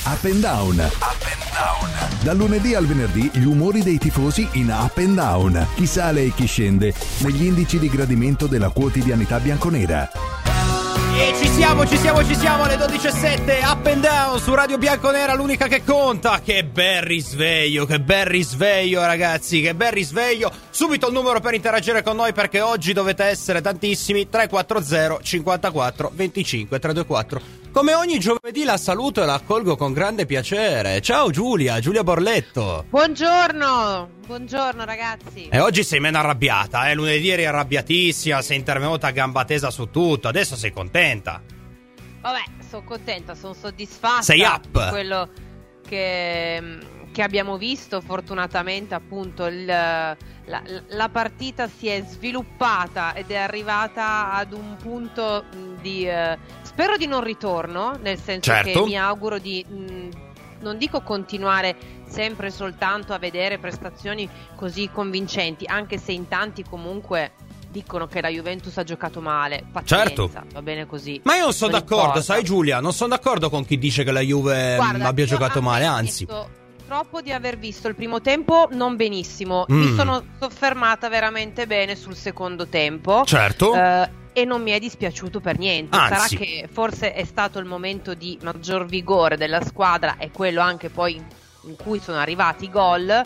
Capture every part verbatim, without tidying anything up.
Up and Down. Up and Down. Dal lunedì al venerdì gli umori dei tifosi in Up and Down. Chi sale e chi scende negli indici di gradimento della quotidianità bianconera. E ci siamo, ci siamo, ci siamo alle dodici e sette, Up and Down su Radio Bianconera, l'unica che conta. Che bel risveglio, che bel risveglio ragazzi, che bel risveglio. Subito il numero per interagire con noi, perché oggi dovete essere tantissimi. Tre quattro zero cinquantaquattro venticinque trecentoventiquattro. Come ogni giovedì la saluto e la accolgo con grande piacere. Ciao Giulia, Giulia Borletto. Buongiorno, buongiorno ragazzi. E oggi sei meno arrabbiata, eh? Lunedì eri arrabbiatissima, sei intervenuta a gamba tesa su tutto, adesso sei contenta. Vabbè, sono contenta, sono soddisfatta. Sei up. Di quello che, che abbiamo visto. Fortunatamente appunto il, la, la partita si è sviluppata ed è arrivata ad un punto di... Eh, spero di non ritorno, nel senso certo. che mi auguro di, mh, non dico continuare sempre soltanto a vedere prestazioni così convincenti, anche se in tanti comunque dicono che la Juventus ha giocato male. Pazienza, certo. va bene così. Ma io non sono non d'accordo, importa. sai Giulia, non sono d'accordo con chi dice che la Juve Guarda, abbia io giocato male, anzi. Troppo di aver visto il primo tempo non benissimo, Mm. mi sono soffermata veramente bene sul secondo tempo. Certo. Eh, e non mi è dispiaciuto per niente. Anzi. Sarà che forse è stato il momento di maggior vigore della squadra e quello anche poi in cui sono arrivati i gol.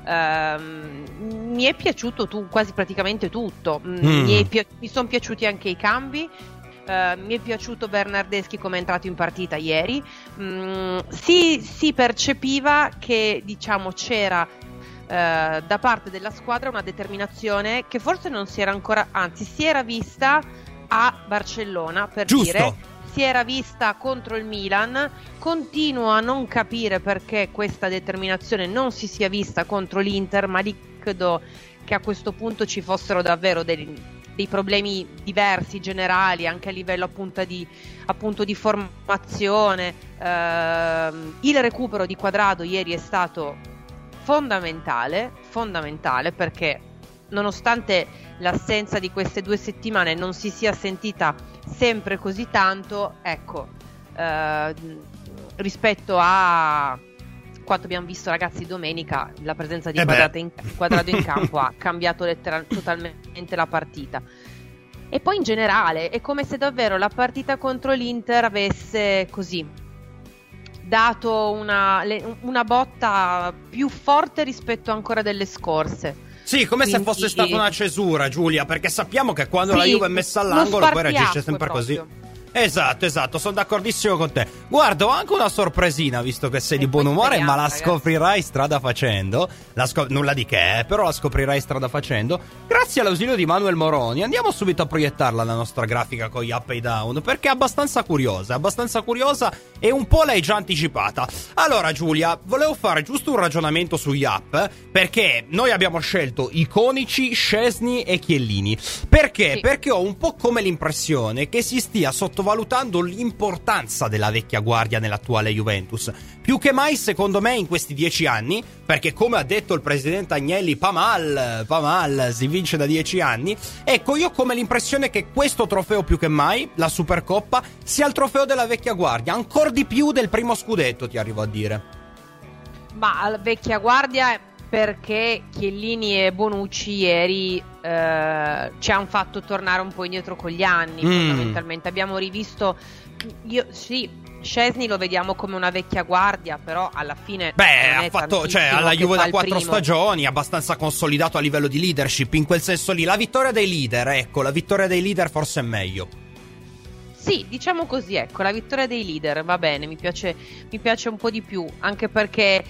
Ehm, mi è piaciuto tu, quasi praticamente tutto. Mm. Mi, è pi- mi sono piaciuti anche i cambi. Uh, mi è piaciuto Bernardeschi come è entrato in partita ieri. Mm, si, si percepiva che diciamo c'era uh, da parte della squadra una determinazione che forse non si era ancora, anzi si era vista a Barcellona, per Giusto. dire, si era vista contro il Milan. Continuo a non capire perché questa determinazione non si sia vista contro l'Inter, ma lì credo che a questo punto ci fossero davvero dei dei problemi diversi, generali, anche a livello appunto di, appunto di formazione. Eh, il recupero di Quadrado ieri è stato fondamentale, fondamentale perché nonostante l'assenza di queste due settimane non si sia sentita sempre così tanto, ecco, eh, rispetto a quanto abbiamo visto ragazzi domenica, la presenza di eh Quadrado in, Quadrado in campo ha cambiato letteral- totalmente la partita. E poi in generale è come se davvero la partita contro l'Inter avesse così dato una, le, una botta più forte rispetto ancora delle scorse. Sì, come Quindi, se fosse stata una cesura, Giulia, perché sappiamo che quando sì, la Juve è messa all'angolo poi reagisce sempre proprio. così. Esatto, esatto, sono d'accordissimo con te. Guarda, ho anche una sorpresina, visto che sei E di buon poi umore, speriamo, ma la ragazzi. scoprirai strada facendo. La scop- nulla di che, eh, però la scoprirai strada facendo. Grazie all'ausilio di Manuel Moroni. Andiamo subito a proiettarla la nostra grafica con gli up e i down, perché è abbastanza curiosa, abbastanza curiosa e un po' l'hai già anticipata. Allora Giulia, volevo fare giusto un ragionamento sugli up, perché noi abbiamo scelto iconici, Szczesny e Chiellini. Perché? Sì. Perché ho un po' come l'impressione che si stia sottovalutando l'importanza della vecchia guardia nell'attuale Juventus. Più che mai, secondo me, in questi dieci anni, perché come ha detto il presidente Agnelli, pa mal, pa mal, si vince da dieci anni. Ecco, io ho come l'impressione che questo trofeo più che mai, la Supercoppa, sia il trofeo della vecchia guardia, ancora di più del primo scudetto, ti arrivo a dire. Ma la vecchia guardia, perché Chiellini e Bonucci ieri eh, ci hanno fatto tornare un po' indietro con gli anni. Mm. Fondamentalmente abbiamo rivisto, io sì, Szczesny lo vediamo come una vecchia guardia, però alla fine Beh, non è ha fatto, cioè, tantissimo alla che Juve fa da il quattro primo. stagioni, abbastanza consolidato a livello di leadership, in quel senso lì. La vittoria dei leader, ecco, la vittoria dei leader forse è meglio. Sì, diciamo così, ecco, la vittoria dei leader va bene, mi piace, mi piace un po' di più, anche perché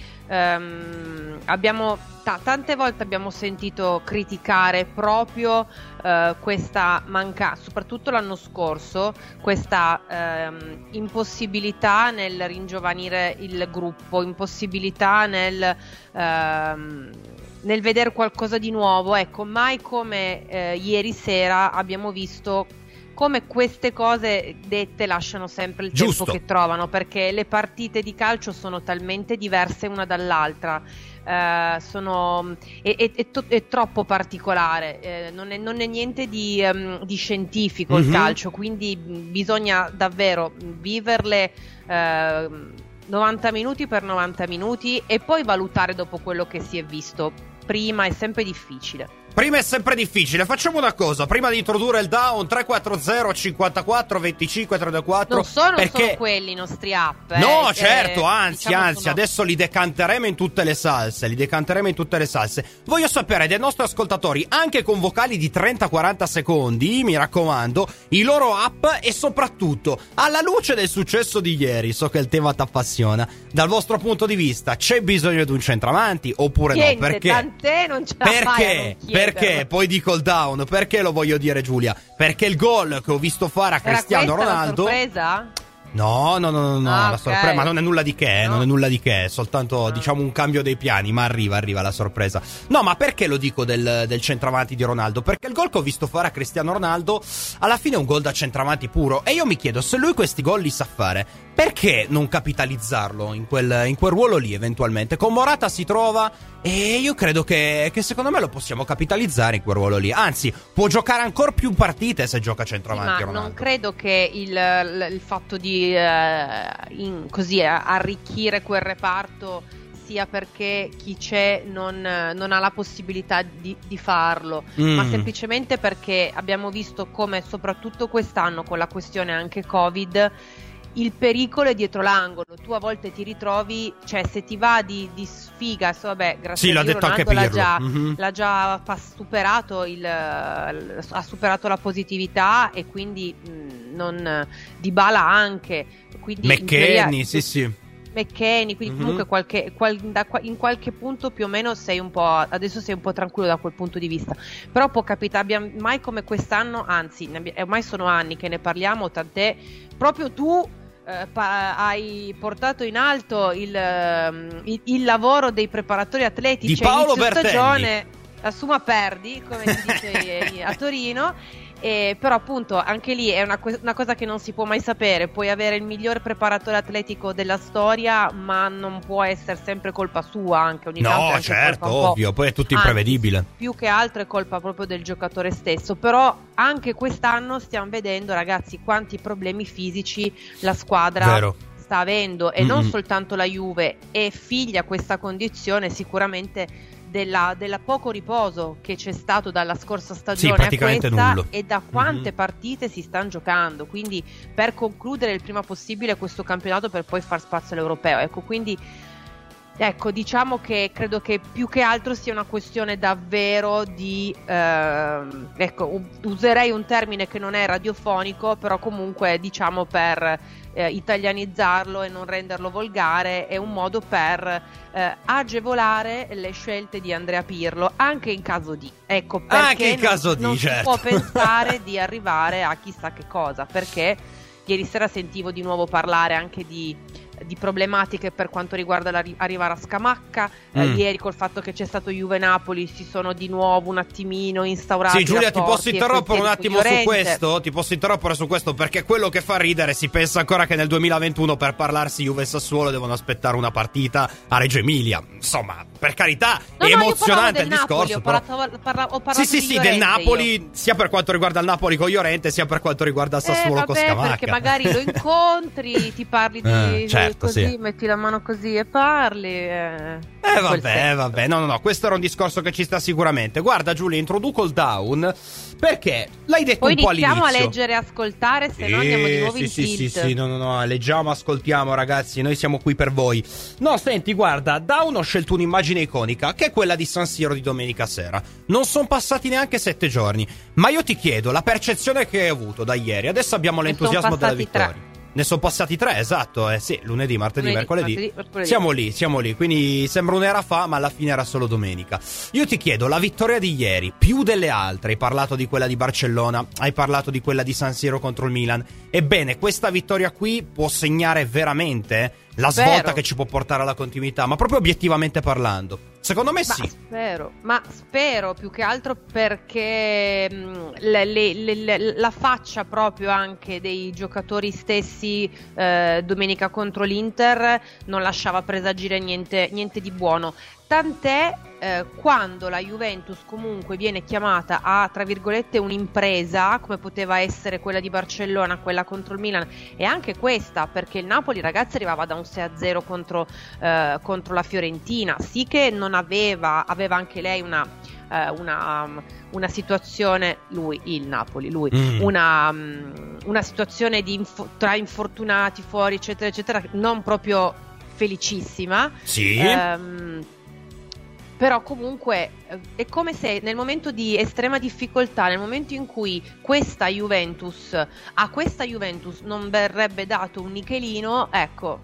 ehm, abbiamo ta- tante volte abbiamo sentito criticare proprio eh, questa mancanza, soprattutto l'anno scorso, questa ehm, impossibilità nel ringiovanire il gruppo, impossibilità nel... Ehm, nel vedere qualcosa di nuovo. Ecco, mai come eh, ieri sera abbiamo visto come queste cose dette lasciano sempre il Giusto. tempo che trovano, perché le partite di calcio sono talmente diverse una dall'altra, eh, sono è, è, è, to- è troppo particolare, eh, non, è, non è niente di, um, di scientifico il Mhm. calcio, quindi bisogna davvero viverle eh, novanta minuti per novanta minuti e poi valutare dopo quello che si è visto. Prima è sempre difficile. Prima è sempre difficile. Facciamo una cosa, prima di introdurre il down, tre quattro zero cinquantaquattro venticinque trentaquattro. Non sono perché... solo quelli i nostri app, eh, no, eh, certo, anzi, diciamo anzi, sono... adesso li decanteremo in tutte le salse, li decanteremo in tutte le salse. Voglio sapere dai nostri ascoltatori, anche con vocali di trenta quaranta secondi, mi raccomando, i loro app e soprattutto, alla luce del successo di ieri, so che il tema ti appassiona, dal vostro punto di vista c'è bisogno di un centravanti oppure Niente, no? Perché? Tant'è non ce la perché? fai a non Perché? Poi dico il down, perché lo voglio dire, Giulia? Perché il gol che ho visto fare a Era Cristiano questa Ronaldo... la sorpresa? No, no, no, no, no, ah, la okay. sorpresa, ma non è nulla di che, no. non è nulla di che, è soltanto, ah. diciamo, un cambio dei piani, ma arriva, arriva la sorpresa. No, ma perché lo dico del, del centravanti di Ronaldo? Perché il gol che ho visto fare a Cristiano Ronaldo, alla fine è un gol da centravanti puro, e io mi chiedo, se lui questi gol li sa fare, perché non capitalizzarlo in quel, in quel ruolo lì, eventualmente? Con Morata si trova, e io credo che, che secondo me lo possiamo capitalizzare in quel ruolo lì, anzi, può giocare ancora più partite se gioca centravanti sì, ma Ronaldo. Non credo che il, il fatto di eh, in, così eh, arricchire quel reparto sia perché chi c'è non, non ha la possibilità di, di farlo, mm. ma semplicemente perché abbiamo visto come soprattutto quest'anno con la questione anche Covid il pericolo è dietro l'angolo. Tu a volte ti ritrovi, cioè se ti va di, di sfiga, so, vabbè, grazie sì, a Dio Ronaldo l'ha già, mm-hmm. l'ha già superato il, ha superato la positività e quindi mh, non Dybala anche, quindi McKennie, sì sì McKennie, quindi mm-hmm. comunque qualche, qual, da, in qualche punto più o meno sei un po', adesso sei un po' tranquillo da quel punto di vista, però può capitare, abbiamo mai come quest'anno, anzi ormai sono anni che ne parliamo, tant'è proprio tu Uh, pa- hai portato in alto il, uh, il, il lavoro dei preparatori atletici di Paolo inizio Bertelli. Stagione, la summa perdi, come si dice a Torino, e, però appunto anche lì è una, una cosa che non si può mai sapere. Puoi avere il miglior preparatore atletico della storia, ma non può essere sempre colpa sua, anche ogni no, tanto è anche certo, colpa ovvio, poi è tutto imprevedibile. Anzi, più che altro è colpa proprio del giocatore stesso, però anche quest'anno stiamo vedendo, ragazzi, quanti problemi fisici la squadra Vero. sta avendo, e mm-hmm. non soltanto la Juve, è figlia questa condizione sicuramente della, della poco riposo che c'è stato dalla scorsa stagione, sì, praticamente a questa, nullo. E da quante mm-hmm. partite si stanno giocando, quindi per concludere il prima possibile questo campionato per poi far spazio all'europeo, ecco, quindi ecco, diciamo che credo che più che altro sia una questione davvero di eh, ecco, userei un termine che non è radiofonico, però comunque diciamo per eh, italianizzarlo e non renderlo volgare, è un modo per eh, agevolare le scelte di Andrea Pirlo, anche in caso di, ecco, perché anche in non, caso non di, si certo. può pensare di arrivare a chissà che cosa, perché ieri sera sentivo di nuovo parlare anche di di problematiche per quanto riguarda l'arrivare a Scamacca, mm. eh, ieri col fatto che c'è stato Juve-Napoli si sono di nuovo un attimino instaurati. Sì, Giulia, ti posso interrompere un attimo su Llorente. questo? Ti posso interrompere su questo perché quello che fa ridere, si pensa ancora che nel duemilaventuno per parlarsi Juve e Sassuolo devono aspettare una partita a Reggio Emilia. Insomma, per carità, no, è no, emozionante il Napoli, discorso. Ho parlato, parla, ho parlato sì, sì, di sì, Llorente del Napoli, io. sia per quanto riguarda il Napoli con Llorente, sia per quanto riguarda il Sassuolo eh, con vabbè, Scamacca. Perché magari lo incontri, ti parli di eh, certo, così, sì. metti la mano così e parli. Eh, eh vabbè, vabbè, no, no, no, questo era un discorso che ci sta sicuramente. Guarda, Giulia, introduco il down perché l'hai detto Poi un po' all'inizio. Poi iniziamo a leggere e ascoltare, se sì, no andiamo di nuovo sì, in sì, tilt. sì, sì, no, no, no, leggiamo, ascoltiamo, ragazzi, noi siamo qui per voi. No, senti, guarda, down ho scelto un'immagine iconica, che è quella di San Siro di domenica sera. Non sono passati neanche sette giorni, ma io ti chiedo la percezione che hai avuto da ieri. Adesso abbiamo ne l'entusiasmo della vittoria. Tre. Ne sono passati tre, esatto, eh sì, lunedì, martedì, lunedì, mercoledì. martedì, mercoledì. Siamo lì, siamo lì, quindi sembra un'era fa, ma alla fine era solo domenica. Io ti chiedo, la vittoria di ieri, più delle altre, hai parlato di quella di Barcellona, hai parlato di quella di San Siro contro il Milan. Ebbene, questa vittoria qui può segnare veramente la Spero. svolta che ci può portare alla continuità, ma proprio obiettivamente parlando. Secondo me ma sì. Spero, ma spero più che altro perché mh, le, le, le, la faccia proprio anche dei giocatori stessi eh, domenica contro l'Inter non lasciava presagire niente, niente di buono. tant'è eh, quando la Juventus comunque viene chiamata a, tra virgolette, un'impresa, come poteva essere quella di Barcellona, quella contro il Milan, e anche questa, perché il Napoli, ragazzi, arrivava da un sei a zero contro, eh, contro la Fiorentina, sì che non aveva, aveva anche lei una, eh, una, um, una situazione, lui, il Napoli, lui, mm. una, um, una situazione di info- tra infortunati fuori, eccetera, eccetera, non proprio felicissima. Sì. Ehm, però comunque è come se nel momento di estrema difficoltà, nel momento in cui questa Juventus, a questa Juventus non verrebbe dato un nichelino, ecco,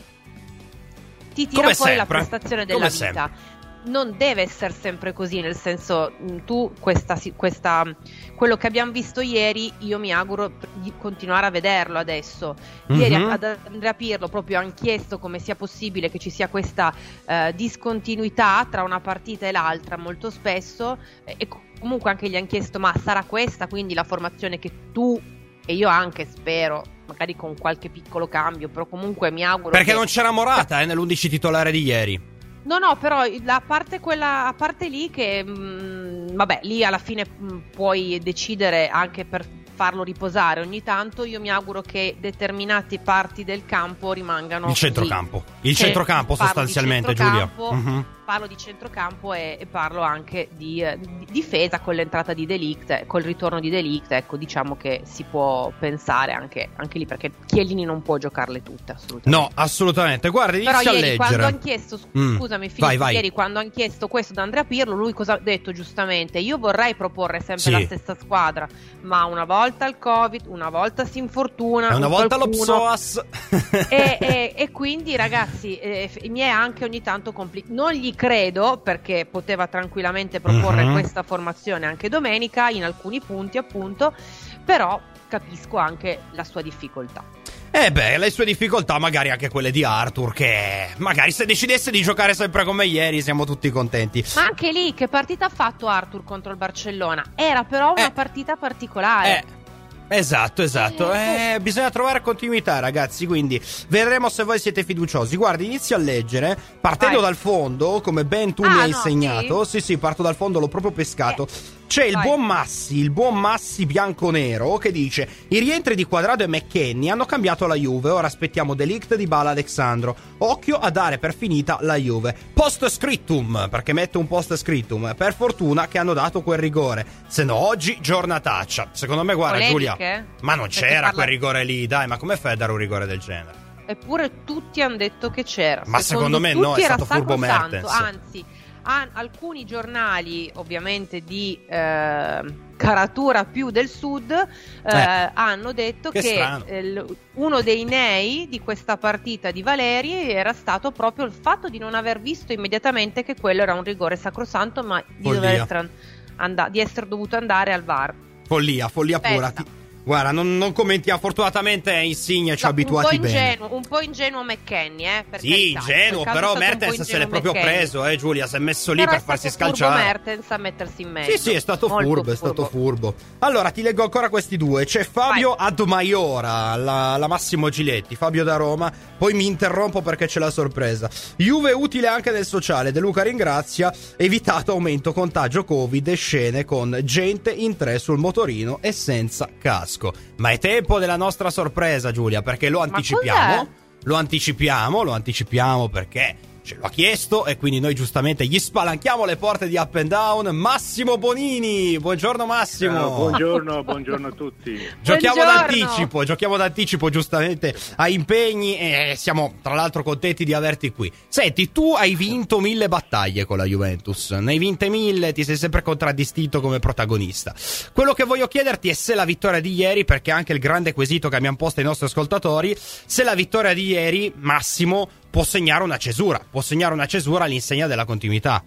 ti tira come fuori sempre. la prestazione della come vita. Sempre. Non deve essere sempre così, nel senso, tu questa, questa quello che abbiamo visto ieri, io mi auguro di continuare a vederlo adesso. Ieri mm-hmm. ad Andrea Pirlo proprio hanno chiesto come sia possibile che ci sia questa eh, discontinuità tra una partita e l'altra molto spesso, e comunque anche gli hanno chiesto: ma sarà questa quindi la formazione che tu, e io anche spero, magari con qualche piccolo cambio, però comunque mi auguro, perché che... non c'era Morata eh, nell'undici titolare di ieri. No, no, però la parte quella, a parte lì che mh, vabbè, lì alla fine mh, puoi decidere anche per farlo riposare ogni tanto. Io mi auguro che determinate parti del campo rimangano il centrocampo. Il cioè, centrocampo sostanzialmente, Giulia. Mm-hmm. Parlo di centrocampo e, e parlo anche di, eh, di difesa con l'entrata di De Ligt, col ritorno di De Ligt, ecco, diciamo che si può pensare anche, anche lì, perché Chiellini non può giocarle tutte, assolutamente. No, assolutamente. Guarda, inizia Però a ieri leggere. quando hanno chiesto, scusami mm. Filippo, vai, vai. ieri quando hanno chiesto questo da Andrea Pirlo, lui cosa ha detto giustamente? Io vorrei proporre sempre sì. la stessa squadra, ma una volta il Covid, una volta si infortuna, e una volta qualcuno, lo psoas. e, e, e quindi ragazzi, eh, mi è anche ogni tanto complicato. Non gli credo, perché perché poteva tranquillamente proporre mm-hmm. questa formazione anche domenica in alcuni punti, appunto, però capisco anche la sua difficoltà. Eh beh, le sue difficoltà, magari anche quelle di Arthur, che magari se decidesse di giocare sempre come ieri siamo tutti contenti. Ma anche lì, che partita ha fatto Arthur contro il Barcellona? Era però una eh, partita particolare. Eh. Esatto, esatto. Eh, bisogna trovare continuità, ragazzi. Quindi vedremo se voi siete fiduciosi. Guardi, inizio a leggere partendo Vai. dal fondo, come ben tu ah, mi hai no, insegnato. Sì? sì, sì, parto dal fondo, l'ho proprio pescato. Eh. C'è il Vai. buon Massi, il buon Massi bianco-nero, che dice: i rientri di Quadrado e McKennie hanno cambiato la Juve. Ora aspettiamo De Ligt, Dybala, Alexandro. Occhio a dare per finita la Juve. Post scriptum, perché metto un post scriptum. Per fortuna che hanno dato quel rigore, se no oggi giornataccia. Secondo me, guarda, Polemiche? Giulia, ma non Perché c'era parla... quel rigore lì, dai, ma come fai a dare un rigore del genere? Eppure tutti hanno detto che c'era. Ma secondo, secondo me no, è stato furbo Mertens. Anzi, a, alcuni giornali, ovviamente di eh, caratura più del sud, eh, eh, hanno detto che, che eh, uno dei nei di questa partita di Valeri era stato proprio il fatto di non aver visto immediatamente che quello era un rigore sacrosanto, ma di, dover essere, and- di essere dovuto andare al V A R. Follia, follia pura. Ti... Guarda, non, non commentiamo. Fortunatamente Insigne ci ha no, abituati un bene. Ingenuo, un po' ingenuo McKennie, eh, per sì, carità. ingenuo, però Mertens se l'è proprio McKennie. preso, eh, Giulia, si è messo lì però per farsi scalciare. È stato furbo Mertens a mettersi in mezzo. Sì, sì, è stato furbo, furbo, è stato furbo. Allora, ti leggo ancora questi due. C'è Fabio Vai. Admaiora, la, la Massimo Giletti, Fabio da Roma. Poi mi interrompo perché c'è la sorpresa. Juve utile anche nel sociale. De Luca ringrazia. Evitato aumento contagio Covid e scene con gente in tre sul motorino e senza casco. Ma è tempo della nostra sorpresa, Giulia, perché lo anticipiamo. Lo anticipiamo, lo anticipiamo perché ce lo ha chiesto e quindi noi giustamente gli spalanchiamo le porte di Up and Down. Massimo Bonini, buongiorno Massimo. Ciao, buongiorno, buongiorno a tutti. Giochiamo buongiorno. d'anticipo, giochiamo d'anticipo giustamente a impegni e siamo tra l'altro contenti di averti qui. Senti, tu hai vinto mille battaglie con la Juventus, ne hai vinte mille, ti sei sempre contraddistinto come protagonista. Quello che voglio chiederti è se la vittoria di ieri, perché è anche il grande quesito che abbiamo posto ai nostri ascoltatori, se la vittoria di ieri, Massimo, può segnare una cesura, può segnare una cesura all'insegna della continuità.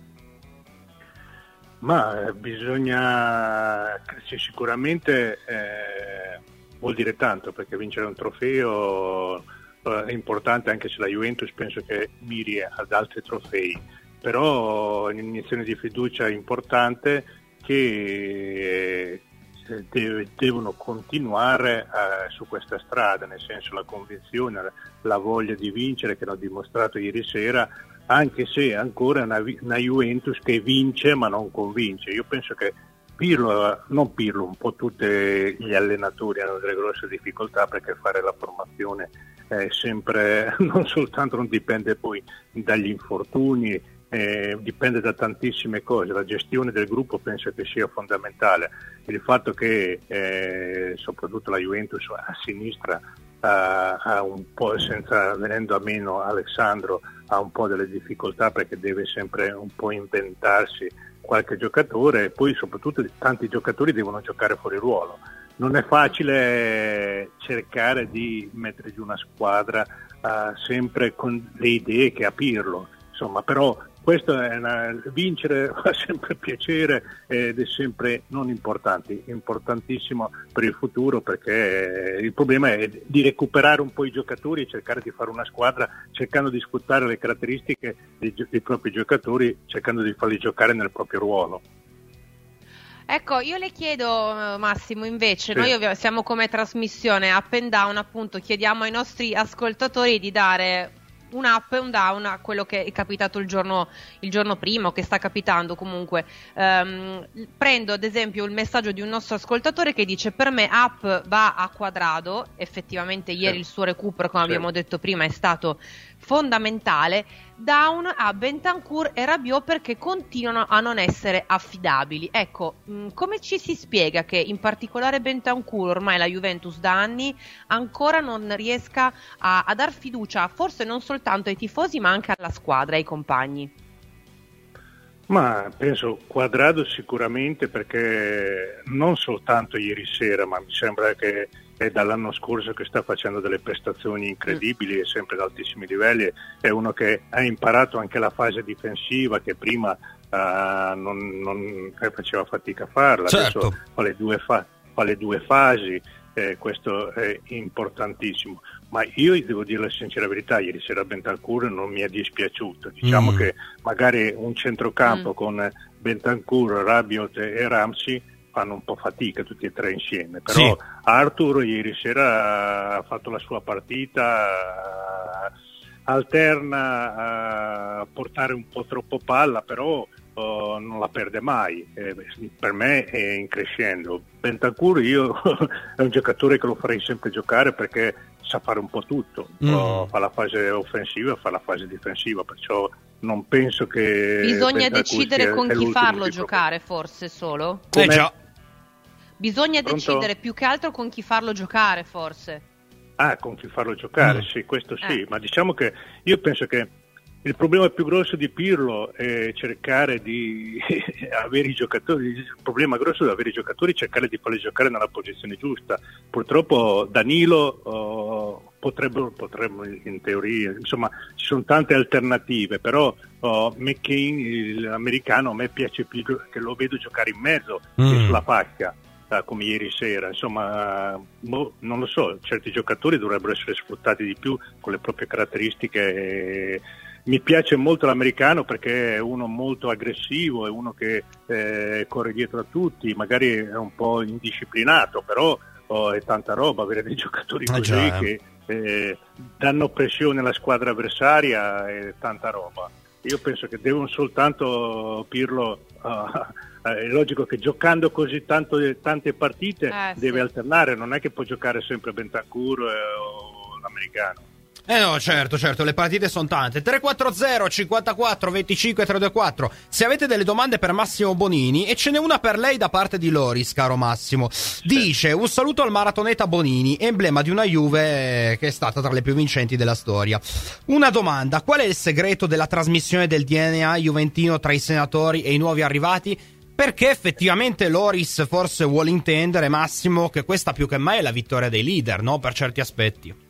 Ma eh, bisogna, sì, sicuramente eh, vuol dire tanto, perché vincere un trofeo eh, è importante, anche se la Juventus penso che miri ad altri trofei, però è un'iniezione di fiducia importante che eh, deve, devono continuare eh, su questa strada, nel senso la convinzione, la voglia di vincere che hanno dimostrato ieri sera anche se ancora è una, una Juventus che vince ma non convince. Io penso che Pirlo, non Pirlo, un po' tutti gli allenatori hanno delle grosse difficoltà, perché fare la formazione è sempre, non soltanto non dipende poi dagli infortuni, eh, dipende da tantissime cose. La gestione del gruppo penso che sia fondamentale. Il fatto che eh, soprattutto la Juventus a sinistra ha, ha un po', senza venendo a meno Alessandro, ha un po' delle difficoltà, perché deve sempre un po' inventarsi qualche giocatore, e poi soprattutto tanti giocatori devono giocare fuori ruolo. Non è facile cercare di mettere giù una squadra uh, sempre con le idee che ha Pirlo, insomma, però questo è una, vincere fa sempre piacere ed è sempre non importante, importantissimo per il futuro, perché il problema è di recuperare un po' i giocatori e cercare di fare una squadra cercando di sfruttare le caratteristiche dei, dei propri giocatori, cercando di farli giocare nel proprio ruolo. Ecco, io le chiedo, Massimo, invece, sì. noi ovvio, siamo come trasmissione up and down, appunto, chiediamo ai nostri ascoltatori di dare un up e un down a quello che è capitato il giorno, il giorno prima, o che sta capitando comunque. Um, prendo ad esempio il messaggio di un nostro ascoltatore che dice: per me up va a Quadrado, effettivamente ieri il suo recupero, come sì. abbiamo detto prima, è stato fondamentale. Down a Bentancur e Rabiot, perché continuano a non essere affidabili. Ecco, mh, come ci si spiega che in particolare Bentancur, ormai la Juventus da anni, ancora non riesca a, a dar fiducia forse non soltanto ai tifosi ma anche alla squadra, ai compagni? Ma penso Quadrado sicuramente, perché non soltanto ieri sera, ma mi sembra che è dall'anno scorso che sta facendo delle prestazioni incredibili e sempre ad altissimi livelli. È uno che ha imparato anche la fase difensiva, che prima uh, non, non faceva fatica a farla, certo. Adesso fa le due, fa- fa le due fasi, eh, questo è importantissimo. Ma io devo dire la sincera verità, ieri sera Bentancur non mi è dispiaciuto, diciamo mm. che magari un centrocampo mm. con Bentancur, Rabiot e Ramsey fanno un po' fatica tutti e tre insieme, però sì. Arthur ieri sera ha fatto la sua partita, alterna a portare un po' troppo palla, però uh, non la perde mai, eh, per me è in crescendo. Bentancur io è un giocatore che lo farei sempre giocare, perché sa fare un po' tutto, mm. fa la fase offensiva, fa la fase difensiva, perciò non penso che bisogna Bentancur decidere sia, con chi farlo giocare, forse solo eh già. Bisogna Pronto? decidere più che altro con chi farlo giocare, forse. Ah, con chi farlo giocare, mm. sì, questo sì, eh. ma diciamo che io penso che il problema più grosso di Pirlo è cercare di avere i giocatori, il problema grosso è avere i giocatori, cercare di farli giocare nella posizione giusta. Purtroppo Danilo oh, potrebbero, potrebbero in teoria, insomma ci sono tante alternative, però oh, McCain, l'americano, a me piace più che lo vedo giocare in mezzo mm. che sulla fascia, come ieri sera, insomma, boh, non lo so, certi giocatori dovrebbero essere sfruttati di più con le proprie caratteristiche. Mi piace molto l'americano perché è uno molto aggressivo, è uno che eh, corre dietro a tutti, magari è un po' indisciplinato, però oh, è tanta roba avere dei giocatori così ah, già, eh. che eh, danno pressione alla squadra avversaria, è tanta roba. Io penso che devono soltanto Pirlo, uh, è logico che giocando così tanto, tante partite eh, deve sì. alternare, non è che può giocare sempre Bentancur eh, o l'americano. Eh no, certo, certo, le partite sono tante. tre quattro zero cinquantaquattro venticinque trecentoventiquattro. Se avete delle domande per Massimo Bonini, e ce n'è una per lei da parte di Loris, caro Massimo. Dice: un saluto al maratoneta Bonini, emblema di una Juve che è stata tra le più vincenti della storia. Una domanda: qual è il segreto della trasmissione del D N A juventino tra i senatori e i nuovi arrivati? Perché effettivamente Loris forse vuole intendere, Massimo, che questa più che mai è la vittoria dei leader, no? Per certi aspetti.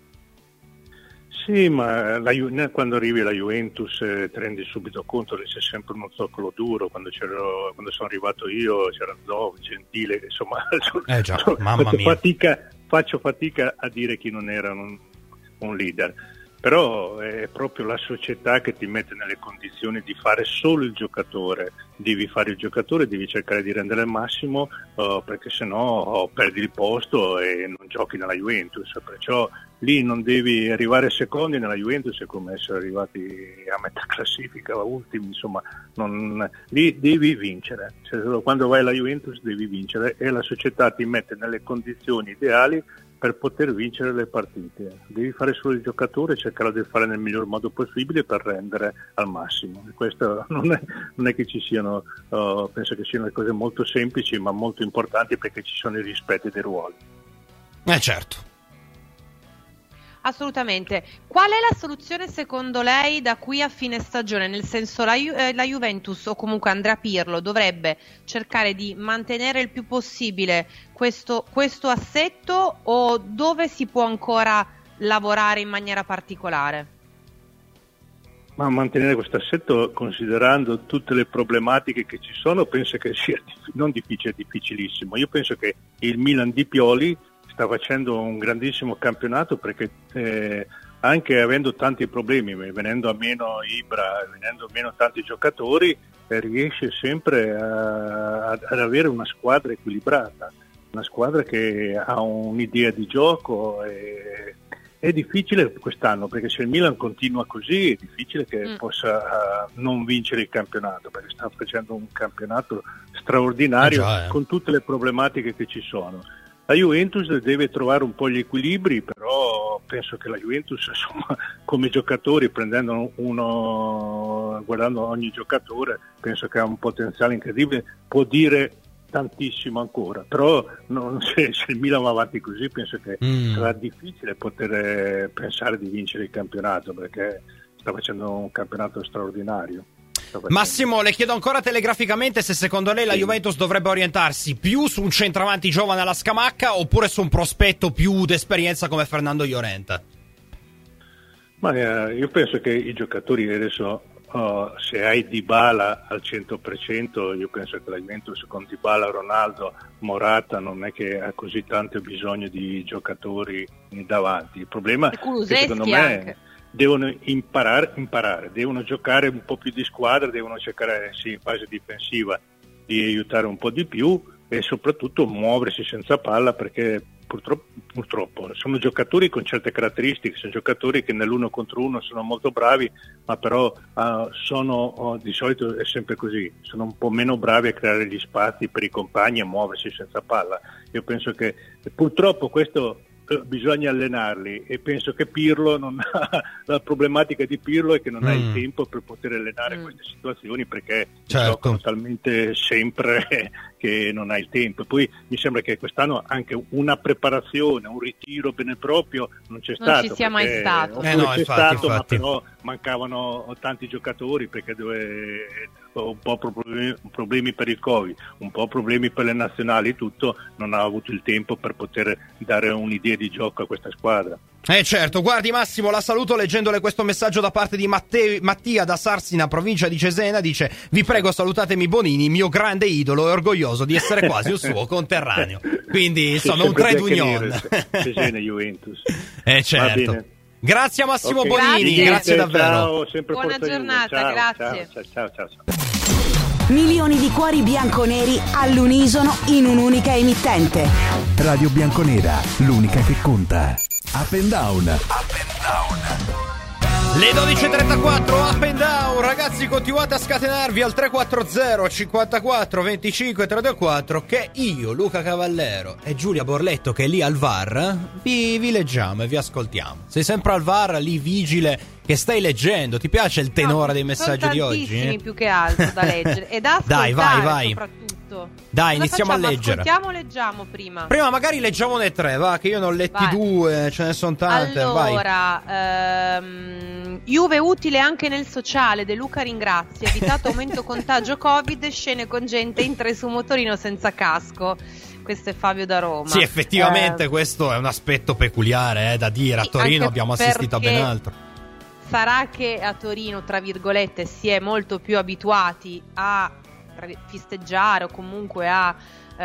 Sì, ma la, quando arrivi alla Juventus eh, ti rendi subito conto che c'è sempre uno zoccolo duro. Quando, c'ero, quando sono arrivato io c'era Zoff, Gentile, insomma eh già, so, mamma mia. Fatica, faccio fatica a dire chi non era un, un leader. però è proprio la società che ti mette nelle condizioni di fare solo il giocatore, devi fare il giocatore, devi cercare di rendere il massimo, uh, perché sennò uh, perdi il posto e non giochi nella Juventus, perciò lì non devi arrivare secondi nella Juventus, è come essere arrivati a metà classifica, a ultimi, insomma, non, lì devi vincere, cioè, quando vai alla Juventus devi vincere e la società ti mette nelle condizioni ideali per poter vincere le partite. Devi fare solo il giocatore e cercare di fare nel miglior modo possibile per rendere al massimo. E questo non è, non è che ci siano, uh, penso che siano cose molto semplici ma molto importanti, perché ci sono i rispetti dei ruoli. Eh certo. Assolutamente. Qual è la soluzione secondo lei da qui a fine stagione? Nel senso, la, Ju- eh, la Juventus o comunque Andrea Pirlo dovrebbe cercare di mantenere il più possibile questo, questo assetto, o dove si può ancora lavorare in maniera particolare? Ma mantenere questo assetto, considerando tutte le problematiche che ci sono, penso che sia non difficile, difficilissimo. Io penso che il Milan di Pioli sta facendo un grandissimo campionato, perché eh, anche avendo tanti problemi, venendo a meno Ibra, venendo a meno tanti giocatori, eh, riesce sempre a, a, ad avere una squadra equilibrata, una squadra che ha un'idea di gioco. E, è difficile quest'anno, perché se il Milan continua così è difficile che mm. possa uh, non vincere il campionato, perché sta facendo un campionato straordinario, eh già, eh. con tutte le problematiche che ci sono. La Juventus deve trovare un po' gli equilibri, però penso che la Juventus, insomma, come giocatori, prendendo uno, guardando ogni giocatore, penso che ha un potenziale incredibile, può dire tantissimo ancora, però non, se, se il Milan va avanti così penso che mm. sarà difficile poter pensare di vincere il campionato, perché sta facendo un campionato straordinario. Massimo, le chiedo ancora telegraficamente se secondo lei la Juventus dovrebbe orientarsi più su un centravanti giovane alla Scamacca oppure su un prospetto più d'esperienza come Fernando Llorente. Ma eh, io penso che i giocatori adesso, uh, se hai Dybala al cento per cento, io penso che la Juventus con Dybala, Ronaldo, Morata non è che ha così tanto bisogno di giocatori davanti. Il problema è che secondo me anche devono imparare, imparare, devono giocare un po' più di squadra, devono cercare, sì, in fase difensiva di aiutare un po' di più e soprattutto muoversi senza palla, perché purtroppo, purtroppo sono giocatori con certe caratteristiche, sono giocatori che nell'uno contro uno sono molto bravi, ma però uh, sono uh, di solito è sempre così, sono un po' meno bravi a creare gli spazi per i compagni e muoversi senza palla. Io penso che purtroppo questo bisogna allenarli, e penso che Pirlo non ha, la problematica di Pirlo è che non mm. ha il tempo per poter allenare mm. queste situazioni, perché certo. giocano talmente sempre che non ha il tempo. Poi mi sembra che quest'anno anche una preparazione, un ritiro bene proprio non c'è non stato, ci sia mai stato, eh no, c'è infatti, stato infatti. Ma però mancavano tanti giocatori, perché dove un po' problemi, problemi per il Covid, un po' problemi per le nazionali, tutto, non ha avuto il tempo per poter dare un'idea di gioco a questa squadra. Eh certo, guardi Massimo, la saluto leggendole questo messaggio da parte di Matte- Mattia da Sarsina, provincia di Cesena, dice: vi prego salutatemi Bonini, mio grande idolo e orgoglioso di essere quasi un suo conterraneo. Quindi insomma un trade union. Cesena Juventus. Eh certo. Grazie a Massimo okay. Bonini, grazie, grazie davvero. Ciao, sempre buona giornata, ciao, grazie. Ciao, ciao, ciao, ciao. Milioni di cuori bianconeri all'unisono in un'unica emittente. Radio Bianconera, l'unica che conta. Up and down. Up and down. Le dodici e trentaquattro, up and down, ragazzi, continuate a scatenarvi al tre quattro zero cinquantaquattro venticinque trecentoquattro, che io, Luca Cavallero e Giulia Borletto, che è lì al V A R, vi, vi leggiamo e vi ascoltiamo. Sei sempre al V A R, lì vigile, che stai leggendo. Ti piace il tenore no, dei messaggi di oggi? Sono tantissimi più che altro da leggere e da Dai, ascoltare. vai, vai. Soprattutto. Dai, cosa iniziamo facciamo? a leggere. Ascoltiamo o leggiamo prima? Prima magari leggiamone tre, va, che io ne ho letti vai. due, ce ne sono tante. Allora, ehm, Juve utile anche nel sociale, De Luca ringrazia. Evitato aumento contagio Covid, scene con gente in tre su motorino senza casco. Questo è Fabio da Roma. Sì, effettivamente eh, questo è un aspetto peculiare eh, da dire. A Torino abbiamo assistito a ben altro. Sarà che a Torino, tra virgolette, si è molto più abituati a festeggiare o comunque a eh,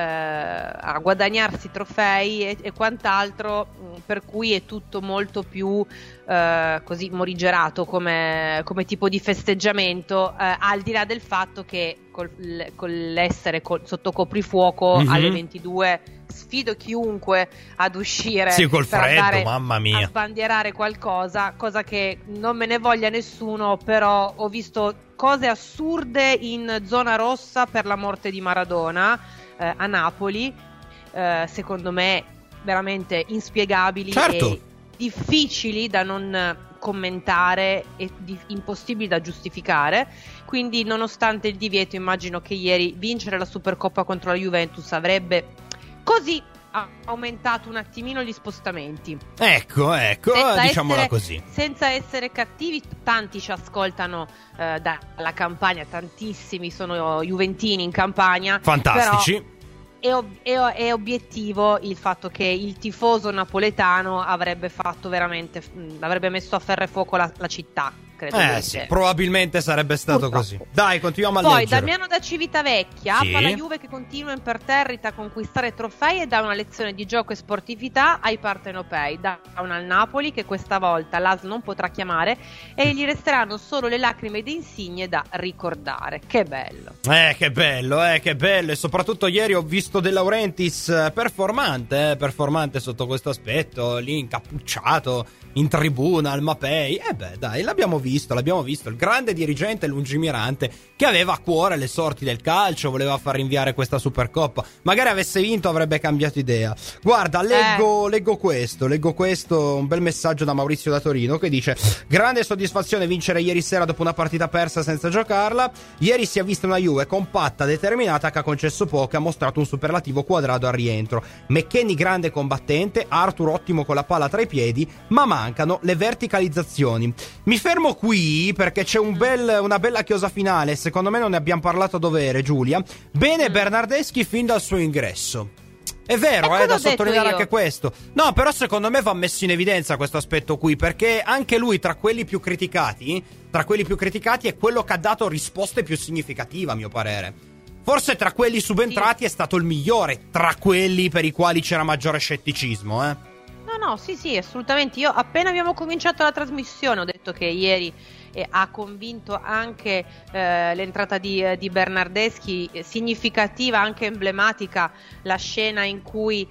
a guadagnarsi trofei e, e quant'altro, per cui è tutto molto più eh, così morigerato come, come tipo di festeggiamento, eh, al di là del fatto che col, con l'essere col, sotto coprifuoco mm-hmm. alle ventidue sfido chiunque ad uscire sì, col per freddo, andare mamma mia, a sbandierare qualcosa, cosa che non me ne voglia nessuno, però ho visto cose assurde in zona rossa per la morte di Maradona eh, a Napoli, eh, secondo me veramente inspiegabili certo. e difficili da non commentare e di- impossibili da giustificare. Quindi nonostante il divieto, immagino che ieri vincere la Supercoppa contro la Juventus avrebbe così ha aumentato un attimino gli spostamenti. Ecco, ecco, senza diciamola essere, così. Senza essere cattivi, tanti ci ascoltano eh, dalla Campania, tantissimi sono juventini in Campania. Fantastici. È, ob- è, è obiettivo il fatto che il tifoso napoletano avrebbe fatto veramente, mh, avrebbe messo a ferro e fuoco la, la città. Credo Eh sì, probabilmente sarebbe stato Purtroppo. così. Dai, continuiamo a Poi leggere. Damiano da Civitavecchia Sì. fa la Juve che continua imperterrita a conquistare trofei e dà una lezione di gioco e sportività ai partenopei. Dà una al Napoli che questa volta l'A S non potrà chiamare e gli resteranno solo le lacrime ed insigne da ricordare. Che bello. Eh, che bello, eh, che bello. E soprattutto ieri ho visto De Laurentiis eh, performante, eh, performante sotto questo aspetto, lì incappucciato, in tribuna, al Mapei. Eh beh, dai, l'abbiamo visto, l'abbiamo visto. Il grande dirigente lungimirante che aveva a cuore le sorti del calcio, voleva far rinviare questa Supercoppa. Magari avesse vinto avrebbe cambiato idea. Guarda, leggo, Eh. leggo questo, leggo questo, un bel messaggio da Maurizio da Torino che dice: grande soddisfazione vincere ieri sera dopo una partita persa senza giocarla. Ieri si è vista una Juve compatta, determinata, che ha concesso poco e ha mostrato un superlativo quadrato al rientro. McKennie grande combattente, Arthur ottimo con la palla tra i piedi, ma mancano le verticalizzazioni. Mi fermo qui perché c'è un bel, una bella chiosa finale, secondo me non ne abbiamo parlato a dovere, Giulia. Bene Bernardeschi fin dal suo ingresso. È vero, E eh, cosa da ho detto sottolineare io? anche questo. No, però secondo me va messo in evidenza questo aspetto qui, perché anche lui tra quelli più criticati, tra quelli più criticati è quello che ha dato risposte più significative, a mio parere. Forse tra quelli subentrati Sì. è stato il migliore, tra quelli per i quali c'era maggiore scetticismo, eh. No, no, sì, sì, assolutamente. Io appena abbiamo cominciato la trasmissione ho detto che ieri eh, ha convinto anche eh, l'entrata di, eh, di Bernardeschi, eh, significativa, anche emblematica, la scena in cui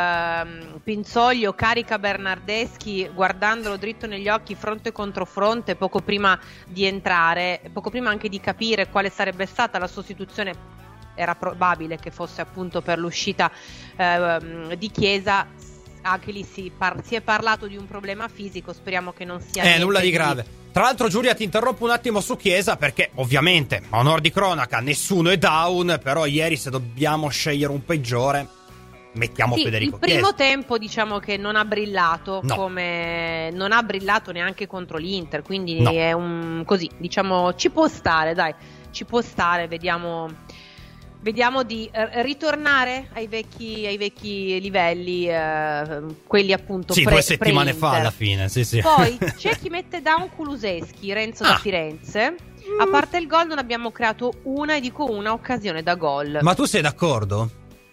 ehm, Pinzoglio carica Bernardeschi guardandolo dritto negli occhi, fronte contro fronte, poco prima di entrare, poco prima anche di capire quale sarebbe stata la sostituzione. Era probabile che fosse appunto per l'uscita ehm, di Chiesa. Anche lì si, par- si è parlato di un problema fisico, speriamo che non sia Eh, nulla di di grave. Tra l'altro, Giulia, ti interrompo un attimo su Chiesa perché ovviamente, a onor di cronaca, nessuno è down, però ieri se dobbiamo scegliere un peggiore, mettiamo Sì, Federico il primo Chiesa. tempo diciamo che non ha brillato, No. come non ha brillato neanche contro l'Inter, quindi No. è un così, diciamo, ci può stare, dai, ci può stare, vediamo Vediamo di eh, ritornare ai vecchi, ai vecchi livelli, eh, quelli appunto Sì, pre- due settimane fa pre-Inter. alla fine, sì sì. Poi c'è chi mette down Kuluseschi, Renzo Ah. da Firenze. A parte il gol non abbiamo creato una, e dico una, occasione da gol. Ma tu sei d'accordo?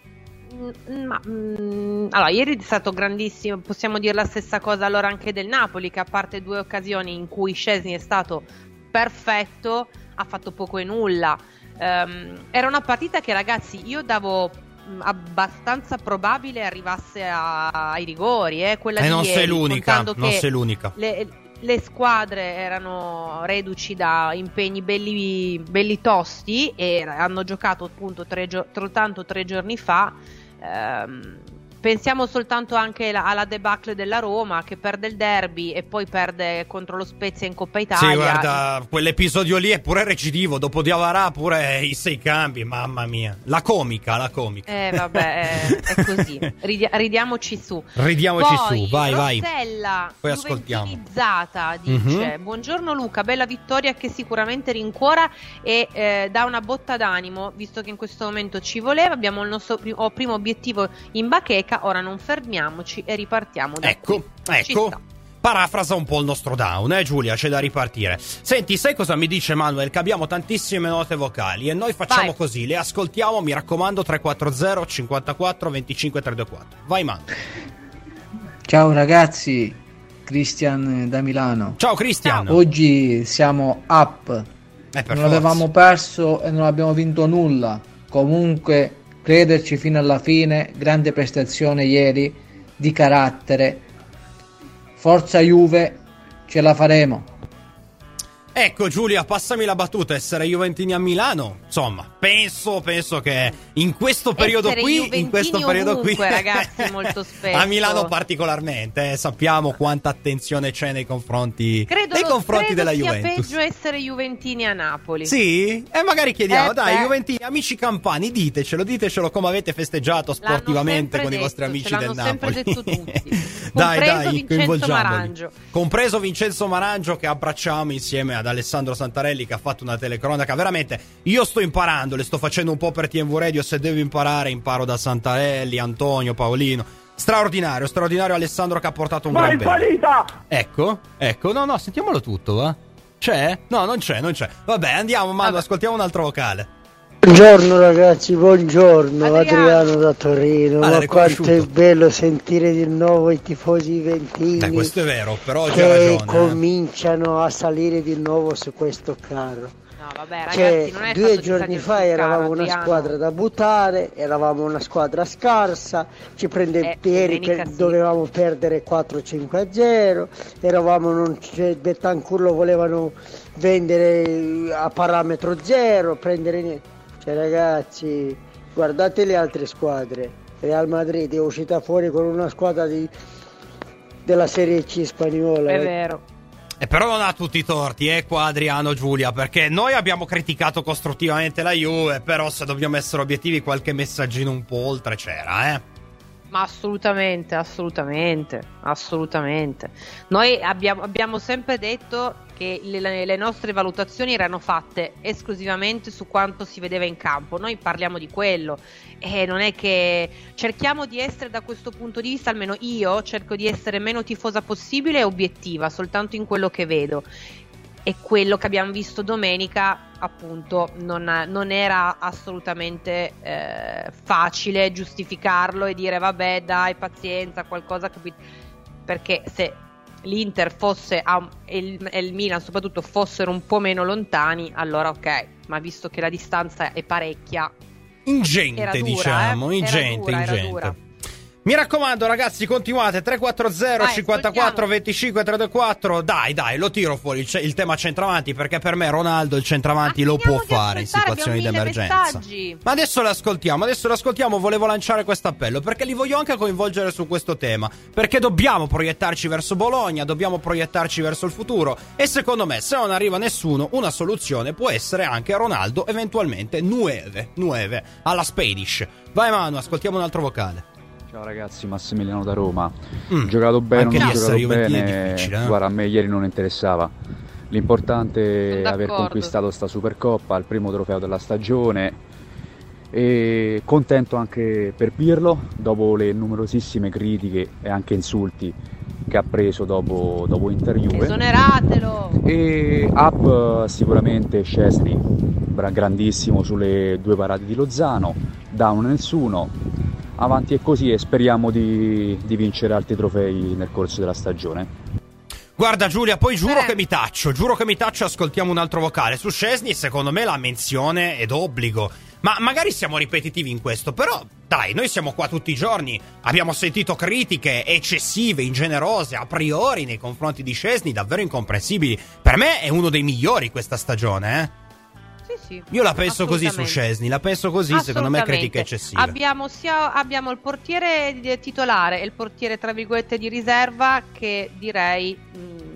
Mm, Ma, mm, allora, ieri è stato grandissimo, possiamo dire la stessa cosa allora anche del Napoli, che a parte due occasioni in cui Szczesny è stato perfetto, ha fatto poco e nulla. Um, era una partita che, ragazzi, io davo mh, abbastanza probabile arrivasse a- ai rigori, eh, quella E di non ieri, sei l'unica, contando non che sei l'unica. le, le squadre erano reduci da impegni belli, belli tosti e hanno giocato appunto tre gio- soltanto tre giorni fa. Ehm, pensiamo soltanto anche la- alla debacle della Roma, che perde il derby e poi perde contro lo Spezia in Coppa Italia. Sì, guarda, quell'episodio lì è pure recidivo, dopo Diawara pure i sei cambi, mamma mia. La comica, la comica. Eh vabbè, è, è così. Ridi- ridiamoci su. Ridiamoci Poi, su, vai, vai. Rossella, Poi ascoltiamo. juventinizzata, dice: Mhm. buongiorno Luca, bella vittoria che sicuramente rincuora e eh, dà una botta d'animo, visto che in questo momento ci voleva. Abbiamo il nostro pri- oh, primo obiettivo in bacheca, ora non fermiamoci e ripartiamo da Ecco, qui. Ci ecco. sta. parafrasa un po' il nostro down, eh Giulia, c'è da ripartire. Senti, sai cosa mi dice Manuel? Che abbiamo tantissime note vocali e noi facciamo Vai. così, le ascoltiamo, mi raccomando, tre quattro zero cinquantaquattro venticinque trecentoquarantaquattro. Vai Manuel. Ciao ragazzi, Christian da Milano. Ciao Christian. Oggi siamo up, eh, non forza. avevamo perso e non abbiamo vinto nulla. Comunque crederci fino alla fine, grande prestazione ieri, di carattere. Forza Juve, ce la faremo. Ecco Giulia, passami la battuta, essere juventini a Milano, insomma, penso, penso che in questo periodo essere qui, in questo periodo ovunque, qui, ragazzi, molto spesso. A Milano particolarmente, eh, sappiamo quanta attenzione c'è nei confronti, credo nei lo, confronti credo della sia Juventus. peggio essere juventini a Napoli. Sì? E magari chiediamo, eh, dai, beh. juventini, amici campani, ditecelo, ditecelo come avete festeggiato sportivamente con detto, i vostri amici ce del l'hanno sempre Napoli. detto tutti. dai, Compreso dai, Vincenzo coinvolgiamoli. Marangio. Compreso Vincenzo Marangio, che abbracciamo insieme ad Alessandro Santarelli, che ha fatto una telecronaca. Veramente, io sto imparando, le sto facendo un po' per T V Radio. Se devo imparare, imparo da Santarelli, Antonio, Paolino. Straordinario, straordinario Alessandro, che ha portato un gran bene. Ecco, ecco, no, no, sentiamolo tutto, va? C'è? No, non c'è, non c'è. Vabbè, andiamo, Manu, ascoltiamo un altro vocale. Buongiorno ragazzi, buongiorno, Adriano, Adriano da Torino. Ah, ma quanto è bello sentire di nuovo i tifosi juventini. Eh, questo è vero, però oggi che ha ragione. cominciano eh. a salire di nuovo su questo carro. No, vabbè, ragazzi, Cioè, non è due fatto di giorni salire fa sul eravamo carro, una Adriano. squadra da buttare, eravamo una squadra scarsa, ci prendeva Eh, ieri domenica che sì. dovevamo perdere quattro cinque a zero, eravamo non c'è, Betancourt lo volevano vendere a parametro zero, prendere niente. Cioè ragazzi, guardate le altre squadre. Real Madrid è uscita fuori con una squadra di, della Serie C spagnola. È eh. vero. E però non ha tutti i torti, eh, qua Adriano, Giulia, perché noi abbiamo criticato costruttivamente la Juve, però se dobbiamo essere obiettivi qualche messaggino un po' oltre c'era, eh. Ma assolutamente, assolutamente, assolutamente. Noi abbiamo, abbiamo sempre detto che le, le nostre valutazioni erano fatte esclusivamente su quanto si vedeva in campo. Noi parliamo di quello e non è che cerchiamo di essere, da questo punto di vista, almeno io cerco di essere meno tifosa possibile e obiettiva soltanto in quello che vedo. E quello che abbiamo visto domenica, appunto, non, non era assolutamente eh, facile giustificarlo e dire vabbè dai, pazienza, qualcosa, capito? Perché se l'Inter fosse a, e, il, e il Milan soprattutto fossero un po' meno lontani, allora ok, ma visto che la distanza è parecchia, ingente, era dura, diciamo, eh? ingente, era dura, ingente. era dura. Mi raccomando ragazzi, continuate, tre quattro zero Vai, cinquantaquattro ascoltiamo. venticinque trentaquattro. Dai, dai, lo tiro fuori il, il tema centravanti, perché per me Ronaldo il centravanti Ma lo può finiamo di fare in ascoltare, situazioni di abbiamo mille emergenza. messaggi. Ma adesso l'ascoltiamo, adesso l'ascoltiamo, volevo lanciare questo appello perché li voglio anche coinvolgere su questo tema, perché dobbiamo proiettarci verso Bologna, dobbiamo proiettarci verso il futuro e secondo me se non arriva nessuno una soluzione può essere anche Ronaldo, eventualmente Nueve, Nueve alla Spanish. Vai Manu, ascoltiamo un altro vocale. Ciao ragazzi, Massimiliano da Roma. Mm. Giocato bene, Anche non lì ho essere giocato juventini è bene. difficile, eh? Guarda, a me ieri non interessava. L'importante è aver conquistato sta Supercoppa, il primo trofeo della stagione. E contento anche per Pirlo, dopo le numerosissime critiche e anche insulti che ha preso dopo, dopo Inter-Juve. Esoneratelo! E up sicuramente Szczesny, grandissimo sulle due parate di Lozano, down nessuno. Avanti e così e speriamo di, di vincere altri trofei nel corso della stagione. Guarda Giulia, poi giuro Eh. che mi taccio, giuro che mi taccio, ascoltiamo un altro vocale. Su Szczesny secondo me la menzione è d'obbligo. Ma magari siamo ripetitivi in questo, però dai, noi siamo qua tutti i giorni, abbiamo sentito critiche eccessive, ingenerose, a priori nei confronti di Szczesny, davvero incomprensibili. Per me è uno dei migliori questa stagione, eh. Sì, sì, Io la penso così su assolutamente. Szczesny, la penso così, secondo me critiche eccessive. Abbiamo sia abbiamo il portiere titolare e il portiere tra virgolette di riserva che direi mh,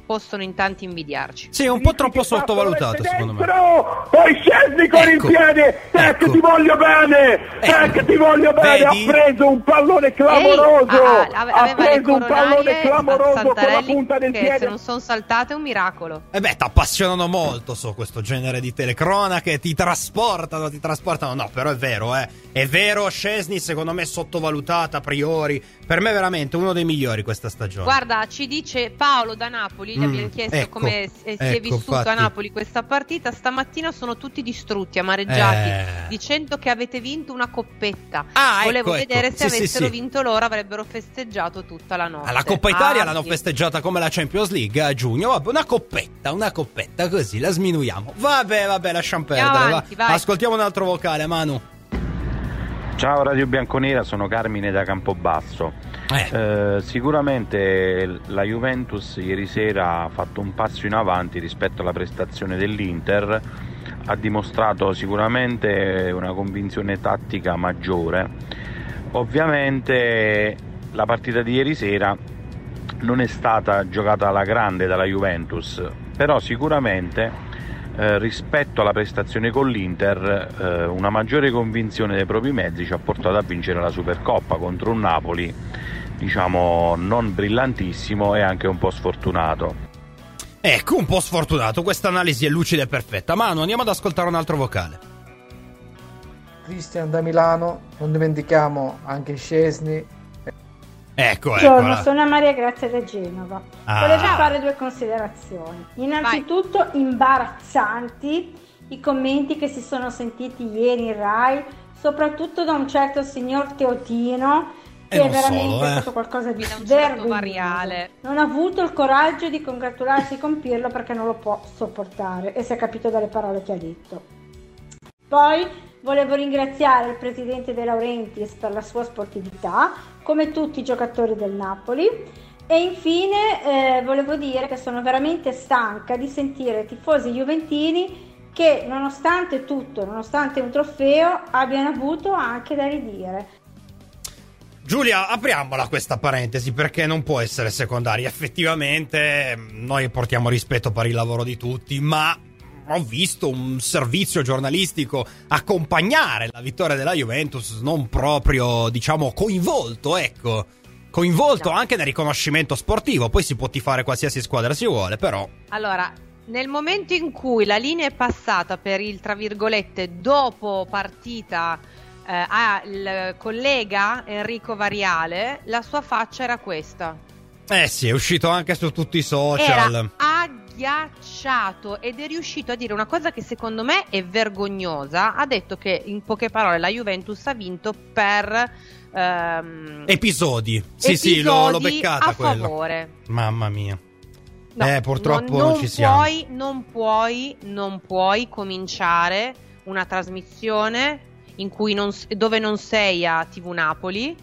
possono in tanti invidiarci. Sì, un po' troppo sottovalutato secondo me. Poi scendi con ecco. il piede, tac, ecco. ti voglio bene, tac, ecco. ti voglio bene, Vedi? ha preso un pallone clamoroso, Ehi, ah, ha preso un pallone clamoroso con la punta del che piede. Se non sono saltate è un miracolo. E eh beh, ti appassionano molto so questo genere di telecronache, ti trasportano, ti trasportano. No, però è vero, eh. È vero, Szczęsny secondo me è sottovalutata a priori. Per me è veramente uno dei migliori questa stagione. Guarda, ci dice Paolo da Napoli, gli mm, abbiamo chiesto ecco, come si è ecco, vissuto infatti. a Napoli questa partita. Stamattina sono tutti distrutti, amareggiati, eh. dicendo che avete vinto una coppetta. Ah, Volevo ecco, vedere ecco. se sì, avessero sì, sì. vinto loro, avrebbero festeggiato tutta la notte. La Coppa Italia ah, l'hanno sì. festeggiata come la Champions League a giugno. Vabbè, una coppetta, una coppetta così, la sminuiamo. Vabbè, vabbè, lasciamo perdere. Avanti, va. Ascoltiamo un altro vocale, Manu. Ciao Radio Bianconera, sono Carmine da Campobasso. Eh. Eh, sicuramente la Juventus ieri sera ha fatto un passo in avanti rispetto alla prestazione dell'Inter, ha dimostrato sicuramente una convinzione tattica maggiore. Ovviamente la partita di ieri sera non è stata giocata alla grande dalla Juventus, però sicuramente Eh, rispetto alla prestazione con l'Inter eh, una maggiore convinzione dei propri mezzi ci ha portato a vincere la Supercoppa contro un Napoli diciamo non brillantissimo e anche un po' sfortunato. Ecco, un po' sfortunato, questa analisi è lucida e perfetta. Manu, andiamo ad ascoltare un altro vocale. Cristian da Milano, non dimentichiamo anche Szczęsny. Ecco, Buongiorno, ecco. sono Maria Grazia da Genova. Ah. Volevo fare due considerazioni. Innanzitutto Vai. imbarazzanti i commenti che si sono sentiti ieri in Rai, soprattutto da un certo signor Teotino, che eh, è veramente solo, eh. stato qualcosa di certo vergognoso. Non ha avuto il coraggio di congratularsi con Pirlo perché non lo può sopportare, e si è capito dalle parole che ha detto. Poi volevo ringraziare il presidente De Laurentiis per la sua sportività, come tutti i giocatori del Napoli, e infine eh, volevo dire che sono veramente stanca di sentire tifosi juventini che nonostante tutto, nonostante un trofeo, abbiano avuto anche da ridire. Giulia, apriamola questa parentesi perché non può essere secondaria. Effettivamente noi portiamo rispetto per il lavoro di tutti, ma ho visto un servizio giornalistico accompagnare la vittoria della Juventus non proprio, diciamo, coinvolto, ecco. Coinvolto no. anche nel riconoscimento sportivo. Poi si può tifare qualsiasi squadra si vuole, però. Allora, nel momento in cui la linea è passata per il, tra virgolette, dopo partita eh, al collega Enrico Variale, la sua faccia era questa. Eh sì, è uscito anche su tutti i social. Era agghiacciato ed è riuscito a dire una cosa che secondo me è vergognosa. Ha detto che, in poche parole, la Juventus ha vinto per ehm, episodi. Sì, episodi sì, l'ho, l'ho beccata a quello. favore. Mamma mia. No, eh, purtroppo non, non ci siamo. Puoi, non puoi, non puoi cominciare una trasmissione in cui non, dove non sei a T V Napoli.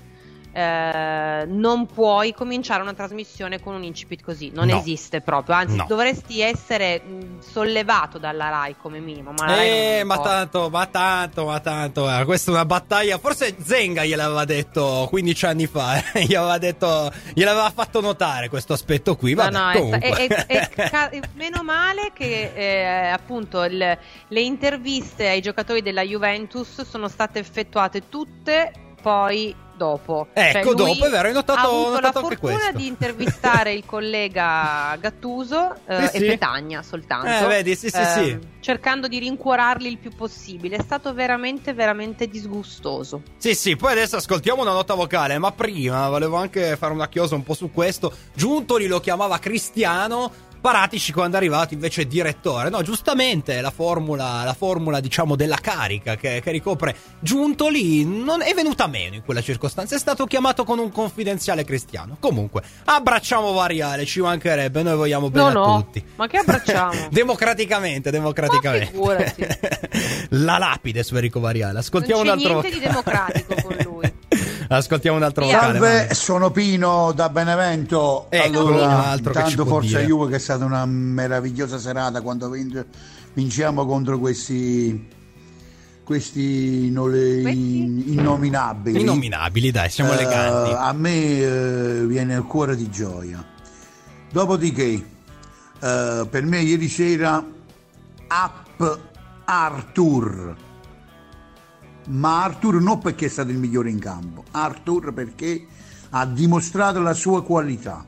Eh, non puoi cominciare una trasmissione con un incipit così, non no. esiste proprio, anzi no. dovresti essere mh, sollevato dalla Rai come minimo, ma la Rai eh, non ma può. tanto, ma tanto, ma tanto eh. Questa è una battaglia, forse Zenga gliel'aveva detto quindici anni fa, eh. gli aveva detto, gliel'aveva fatto notare questo aspetto qui. Vabbè, no, no, comunque. è, è, è, è, meno male che eh, appunto il, le interviste ai giocatori della Juventus sono state effettuate tutte poi dopo. Ecco, cioè, dopo è vero, hai notato, ha avuto ho notato la anche fortuna questo. di intervistare il collega Gattuso eh, sì, sì. e Petagna soltanto. Eh, vedi, sì, sì, eh, sì. cercando di rincuorarli il più possibile. È stato veramente, veramente disgustoso. Sì, sì, poi adesso ascoltiamo una nota vocale, ma prima volevo anche fare una chiosa un po' su questo. Giuntoli lo chiamava Cristiano, Paratici quando è arrivato invece direttore. No, giustamente la formula, la formula diciamo della carica che, che ricopre Giuntoli non è venuta meno in quella circostanza, è stato chiamato con un confidenziale Cristiano. Comunque, abbracciamo Variale, ci mancherebbe, noi vogliamo bene no, a no. tutti. Ma che abbracciamo? democraticamente, democraticamente. Ma figurati. La lapide su Enrico Variale. Ascoltiamo non un c'è altro niente di democratico con lui. Ascoltiamo un altro Via. vocale. Salve, sono Pino da Benevento. Ecco, allora, altro che intanto ci può forza dire. Juve, che è stata una meravigliosa serata quando vin- vinciamo contro questi questi, non le, questi? innominabili. Innominabili, dai, siamo Eh, eleganti. a me eh, viene il cuore di gioia. Dopodiché uh, per me ieri sera up Arthur, ma Arthur non perché è stato il migliore in campo, Arthur perché ha dimostrato la sua qualità.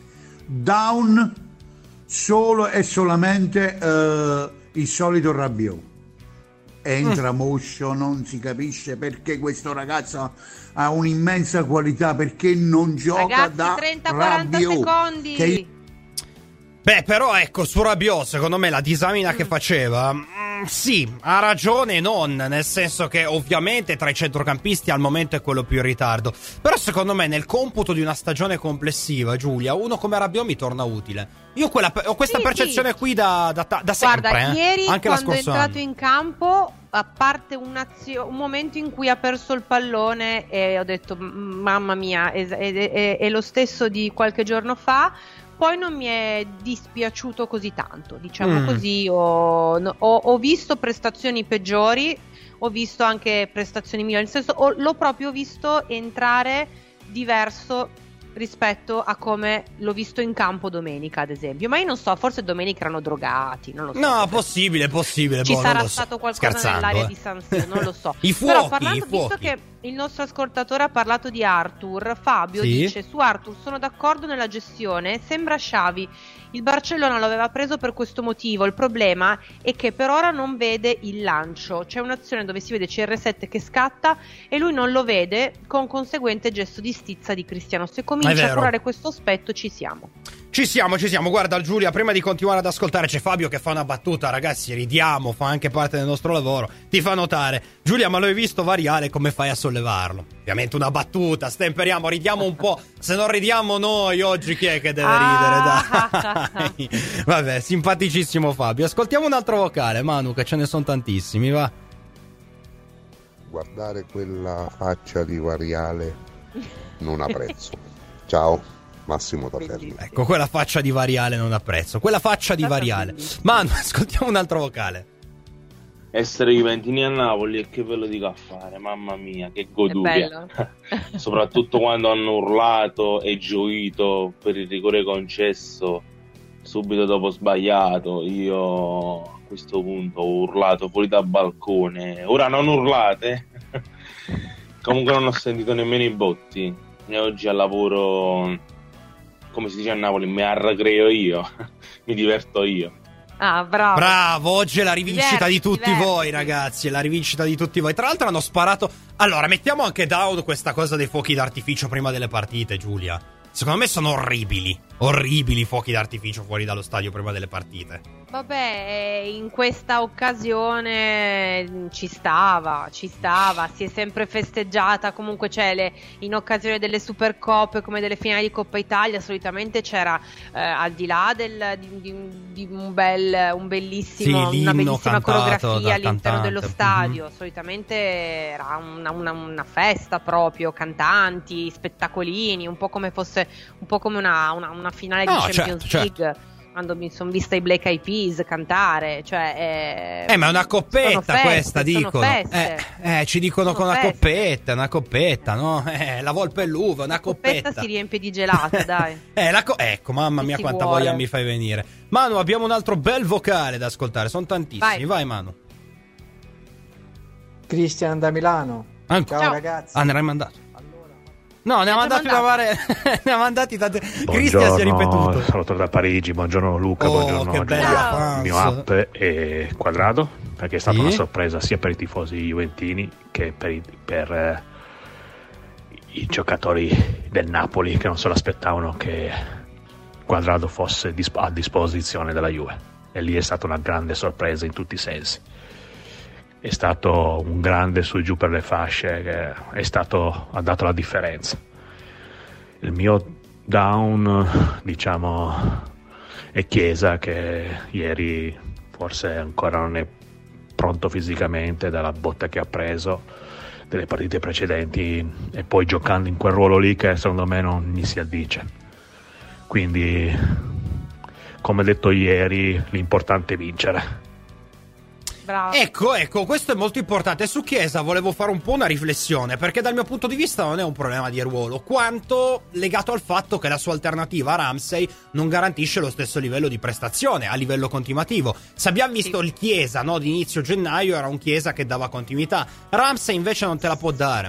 Down solo e solamente uh, il solito Rabiot, entra mm. moscio, non si capisce perché questo ragazzo ha un'immensa qualità, perché non gioca. Ragazzi, da trenta quaranta secondi che... Beh, però ecco, su Rabiot secondo me la disamina mm. che faceva mm, sì, ha ragione e non, nel senso che ovviamente tra i centrocampisti al momento è quello più in ritardo, però secondo me nel computo di una stagione complessiva, Giulia, uno come Rabiot mi torna utile. Io quella, ho questa sì, percezione sì. qui da, da, da sempre. Guarda, eh? ieri Anche quando la è entrato anno. in campo, a parte un'azio- un momento in cui ha perso il pallone e ho detto mamma mia, è, è, è, è lo stesso di qualche giorno fa. Poi non mi è dispiaciuto così tanto, diciamo mm. così. Ho, ho, ho visto prestazioni peggiori, ho visto anche prestazioni migliori, nel senso ho, l'ho proprio visto entrare diverso rispetto a come l'ho visto in campo domenica, ad esempio. Ma io non so, forse domenica erano drogati, non lo so. No, possibile, possibile. Ci boh, sarà non lo stato so. qualcosa Scherzando, nell'area eh. di San Siro, non lo so. I fuochi, Però parlando, i fuochi. visto che il nostro ascoltatore ha parlato di Arthur, Fabio sì? dice: su Arthur sono d'accordo nella gestione, sembra Xavi. Il Barcellona lo aveva preso per questo motivo. Il problema è che per ora non vede il lancio. C'è un'azione dove si vede C R sette che scatta e lui non lo vede, con conseguente gesto di stizza di Cristiano. Se comincia a curare questo aspetto ci siamo. Ci siamo, ci siamo. Guarda Giulia, prima di continuare ad ascoltare c'è Fabio che fa una battuta, ragazzi, ridiamo, fa anche parte del nostro lavoro. Ti fa notare: Giulia, ma l'hai visto variare, come fai a sollevarlo? Ovviamente una battuta, stemperiamo, ridiamo un po'. Se non ridiamo noi oggi chi è che deve ridere? Dai. Vabbè, simpaticissimo Fabio. Ascoltiamo un altro vocale, Manu, che ce ne sono tantissimi, va. Guardare quella faccia di Variale non ha prezzo. Ciao. Massimo Torelli. Ecco, quella faccia di Variale non apprezzo. Quella faccia di Variale. Ma ascoltiamo un altro vocale. Essere juventini a Napoli, e che ve lo dico a fare, mamma mia, che goduria. Soprattutto quando hanno urlato e gioito per il rigore concesso subito dopo sbagliato. Io a questo punto ho urlato fuori dal balcone. Ora non urlate. Comunque non ho sentito nemmeno i botti. E oggi al lavoro, come si dice a Napoli, mi arrecreo io, mi diverto io. Ah, bravo. Bravo, oggi è la rivincita diversi, di tutti diversi. voi, ragazzi, è la rivincita di tutti voi. Tra l'altro hanno sparato... Allora, mettiamo anche down questa cosa dei fuochi d'artificio prima delle partite, Giulia. Secondo me sono orribili, orribili i fuochi d'artificio fuori dallo stadio prima delle partite. Vabbè, in questa occasione ci stava, ci stava, si è sempre festeggiata, comunque c'è le, in occasione delle Supercoppe come delle finali di Coppa Italia, solitamente c'era eh, al di là del, di, di, di un, bel, un bellissimo, sì, una bellissima coreografia all'interno cantante. dello stadio, mm-hmm. solitamente era una, una, una festa proprio, cantanti, spettacolini, un po' come fosse, un po' come una, una, una finale no, di Champions certo, League. Certo. Quando mi sono vista i Black Eyed Peas cantare, cioè eh, eh ma è una coppetta feste, questa, dicono eh, eh, ci dicono sono con una feste. coppetta, una coppetta, no? Eh, la volpe e l'uva, una la coppetta. coppetta si riempie di gelato, dai. eh, la co- ecco, mamma mia, quanta vuole. Voglia mi fai venire. Manu, abbiamo un altro bel vocale da ascoltare, sono tantissimi. Vai, Vai Manu. Cristian da Milano. Ancora. Ciao ragazzi. Ah, ne hai mandato. No, ne ha mandati una mare... ne ha mandati tante. Cristian si è ripetuto. Saluto da Parigi, buongiorno Luca, oh, buongiorno Giulia. Il mio app è quadrato, perché è stata sì? una sorpresa sia per i tifosi juventini che per, i, per eh, i giocatori del Napoli, che non se lo aspettavano che Quadrado fosse disp- a disposizione della Juve. E lì è stata una grande sorpresa in tutti i sensi. È stato un grande su e giù per le fasce, che è stato, ha dato la differenza. Il mio down, diciamo, è Chiesa, che ieri forse ancora non è pronto fisicamente dalla botta che ha preso delle partite precedenti, e poi giocando in quel ruolo lì che secondo me non gli si addice. Quindi, come detto ieri, l'importante è vincere. Bravo. Ecco, ecco, questo è molto importante. Su Chiesa volevo fare un po' una riflessione, perché dal mio punto di vista non è un problema di ruolo, quanto legato al fatto che la sua alternativa Ramsey non garantisce lo stesso livello di prestazione a livello continuativo. Se abbiamo visto sì. il Chiesa, no, di inizio gennaio, era un Chiesa che dava continuità. Ramsey invece non te la può dare.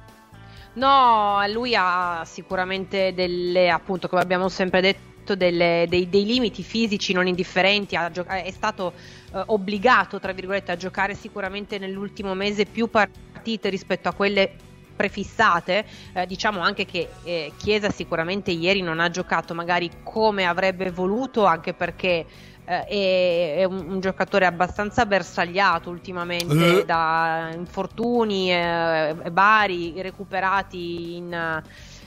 No, lui ha sicuramente delle, appunto, come abbiamo sempre detto, Delle, dei, dei limiti fisici non indifferenti, a gio- è stato eh, obbligato tra virgolette a giocare sicuramente nell'ultimo mese più partite rispetto a quelle prefissate, eh, diciamo anche che eh, Chiesa sicuramente ieri non ha giocato magari come avrebbe voluto, anche perché eh, è, è un, un giocatore abbastanza bersagliato ultimamente uh. da infortuni eh, vari recuperati in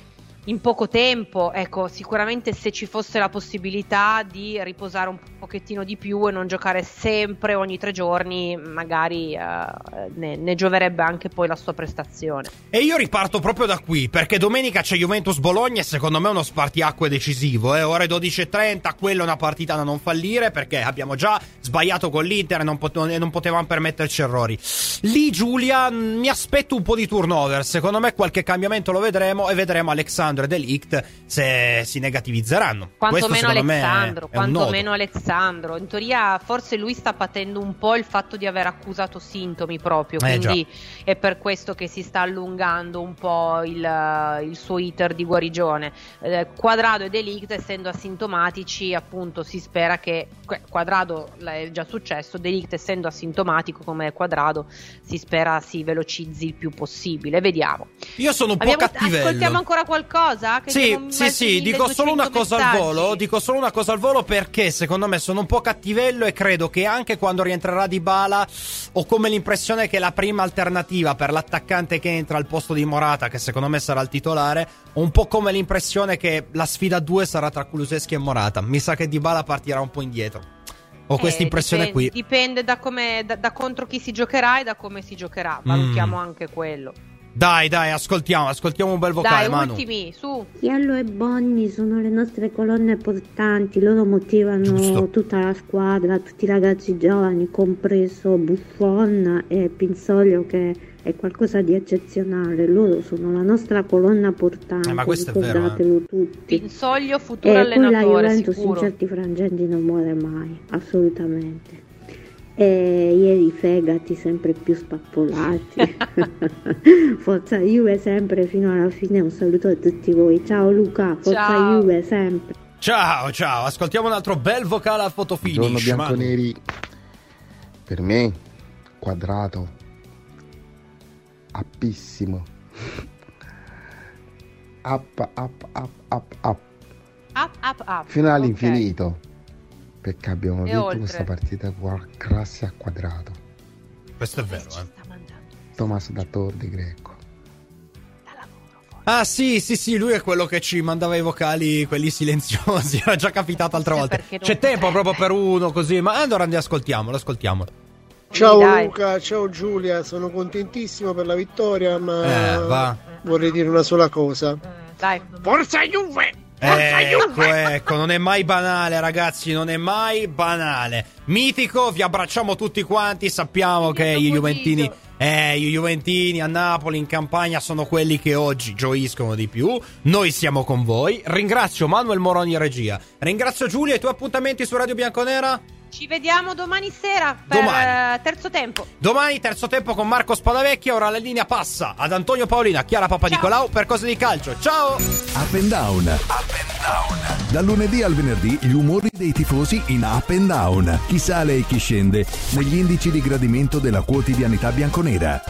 in poco tempo. Ecco, sicuramente se ci fosse la possibilità di riposare un pochettino di più e non giocare sempre ogni tre giorni, magari uh, ne, ne gioverebbe anche poi la sua prestazione. E io riparto proprio da qui, perché domenica c'è Juventus-Bologna e secondo me è uno spartiacque decisivo, eh? Ore dodici e trenta, quella è una partita da non fallire, perché abbiamo già sbagliato con l'Inter e non, pot- non potevamo permetterci errori. Lì, Giulia, mi aspetto un po' di turnover, secondo me qualche cambiamento lo vedremo, e vedremo Alexandro e De Ligt se si negativizzeranno. Quanto meno Alexandro, quanto meno Alexandro. In teoria forse lui sta patendo un po' il fatto di aver accusato sintomi proprio, quindi eh, è per questo che si sta allungando un po' il, il suo iter di guarigione. Eh, Quadrado e De Ligt, essendo asintomatici, appunto si spera che Quadrado è già successo, De Ligt essendo asintomatico come Quadrado si spera si velocizzi il più possibile. Vediamo. Io sono un po' Abbiamo, cattivello. Ascoltiamo ancora qualcosa? Che sì, sì, sì, dico solo una cosa messaggi. al volo, dico solo una cosa al volo perché secondo me sono un po' cattivello e credo che anche quando rientrerà Dybala ho come l'impressione che la prima alternativa per l'attaccante che entra al posto di Morata, che secondo me sarà il titolare, ho un po' come l'impressione che la sfida a due sarà tra Kulusevski e Morata. Mi sa che Dybala partirà un po' indietro. Ho eh, questa impressione dipende, qui. Dipende da come da, da contro chi si giocherà e da come si giocherà. Valutiamo mm. anche quello. Dai, dai, ascoltiamo, ascoltiamo un bel vocale, dai, Manu. ultimi, su. Iello e Bonni sono le nostre colonne portanti, loro motivano Giusto. tutta la squadra, tutti i ragazzi giovani, compreso Buffon e Pinsoglio, che è qualcosa di eccezionale. Loro sono la nostra colonna portante, eh, ma questo è vero, eh. tutti. Pinsoglio, futuro e allenatore, poi la Juventus sicuro. in certi frangenti non muore mai, assolutamente. E ieri i fegati sempre più spappolati. Forza Juve sempre fino alla fine. Un saluto a tutti voi. Ciao Luca, forza ciao. Juve sempre. Ciao, ciao. Ascoltiamo un altro bel vocale al fotofinish. Buongiorno bianconeri. Per me Quadrato appissimo. Up, up, up, up, up. Up, up, up. Fino all'infinito. Okay. Perché abbiamo e vinto oltre. Questa partita grazie a Quadrato. Questo è vero, eh. Thomas da Tor di Greco. Ah sì, sì, sì, lui è quello che ci mandava i vocali, quelli silenziosi. Era già capitato altre volte. C'è tempo potrebbe. proprio per uno così. Ma allora andiamo, ascoltiamolo, ascoltiamolo. Ciao Dai. Luca, ciao Giulia, sono contentissimo per la vittoria, ma eh, va. vorrei dire una sola cosa. Dai. Forza Juve! Ecco, ecco, non è mai banale, ragazzi, non è mai banale. Mitico, vi abbracciamo tutti quanti. Sappiamo che i Juventini, eh, i Juventini a Napoli, in Campania, sono quelli che oggi gioiscono di più. Noi siamo con voi. Ringrazio Manuel Moroni in regia. Ringrazio Giulia. E i tuoi appuntamenti su Radio Bianconera? Ci vediamo domani sera per domani. terzo tempo. Domani terzo tempo con Marco Spadavecchia. Ora la linea passa ad Antonio Paolina, Chiara Papanicolau per Cose di Calcio. Ciao. Up and Down. Up and Down. Dal lunedì al venerdì gli umori dei tifosi in Up and Down. Chi sale e chi scende negli indici di gradimento della quotidianità bianconera.